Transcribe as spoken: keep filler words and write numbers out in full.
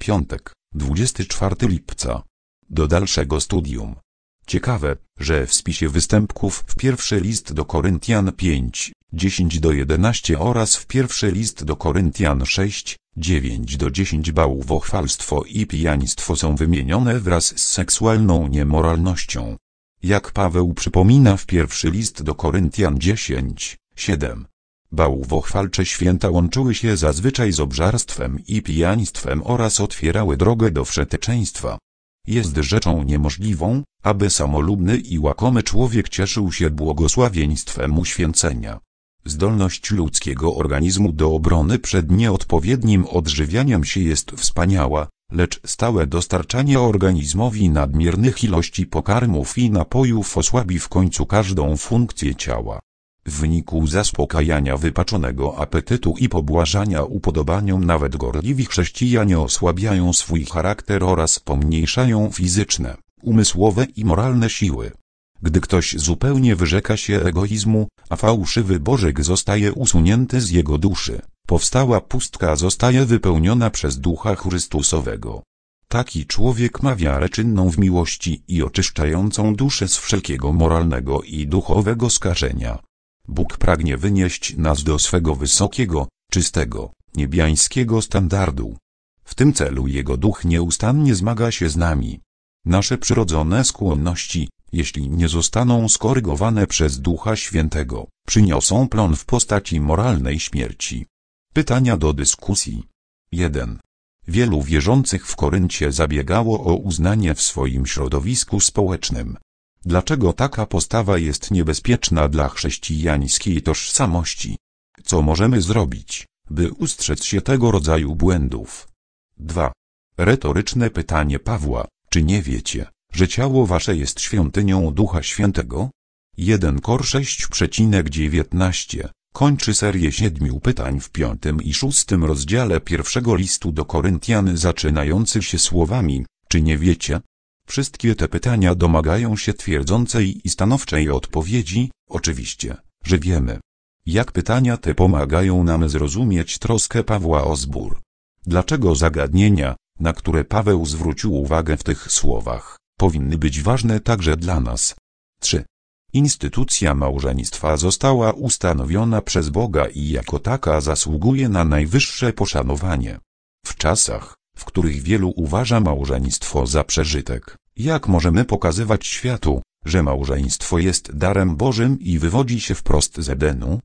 Piątek, dwudziestego czwartego lipca. Do dalszego studium. Ciekawe, że w spisie występków w pierwszy list do Koryntian pięć, dziesięć do jedenastu oraz w pierwszy list do Koryntian sześć, dziewięć do dziesięciu bałwochwalstwo i pijaństwo są wymienione wraz z seksualną niemoralnością. Jak Paweł przypomina w pierwszy list do Koryntian dziesięć, siedem. Bałwochwalcze święta łączyły się zazwyczaj z obżarstwem i pijaństwem oraz otwierały drogę do wszeteczeństwa. Jest rzeczą niemożliwą, aby samolubny i łakomy człowiek cieszył się błogosławieństwem uświęcenia. Zdolność ludzkiego organizmu do obrony przed nieodpowiednim odżywianiem się jest wspaniała, lecz stałe dostarczanie organizmowi nadmiernych ilości pokarmów i napojów osłabi w końcu każdą funkcję ciała. W wyniku zaspokajania wypaczonego apetytu i pobłażania upodobaniom nawet gorliwi chrześcijanie osłabiają swój charakter oraz pomniejszają fizyczne, umysłowe i moralne siły. Gdy ktoś zupełnie wyrzeka się egoizmu, a fałszywy bożek zostaje usunięty z jego duszy, powstała pustka zostaje wypełniona przez Ducha Chrystusowego. Taki człowiek ma wiarę czynną w miłości i oczyszczającą duszę z wszelkiego moralnego i duchowego skażenia. Bóg pragnie wynieść nas do swego wysokiego, czystego, niebiańskiego standardu. W tym celu Jego Duch nieustannie zmaga się z nami. Nasze przyrodzone skłonności, jeśli nie zostaną skorygowane przez Ducha Świętego, przyniosą plon w postaci moralnej śmierci. Pytania do dyskusji. jeden. Wielu wierzących w Koryncie zabiegało o uznanie w swoim środowisku społecznym. Dlaczego taka postawa jest niebezpieczna dla chrześcijańskiej tożsamości? Co możemy zrobić, by ustrzec się tego rodzaju błędów? dwa. Retoryczne pytanie Pawła: czy nie wiecie, że ciało wasze jest świątynią Ducha Świętego? jeden Kor sześć dziewiętnaście kończy serię siedmiu pytań w piątym i szóstym rozdziale pierwszego listu do Koryntian, zaczynających się słowami: czy nie wiecie? Wszystkie te pytania domagają się twierdzącej i stanowczej odpowiedzi. Oczywiście, że wiemy. Jak pytania te pomagają nam zrozumieć troskę Pawła o zbór? Dlaczego zagadnienia, na które Paweł zwrócił uwagę w tych słowach, powinny być ważne także dla nas? trzy. Instytucja małżeństwa została ustanowiona przez Boga i jako taka zasługuje na najwyższe poszanowanie. W czasach, w których wielu uważa małżeństwo za przeżytek, jak możemy pokazywać światu, że małżeństwo jest darem Bożym i wywodzi się wprost z Edenu?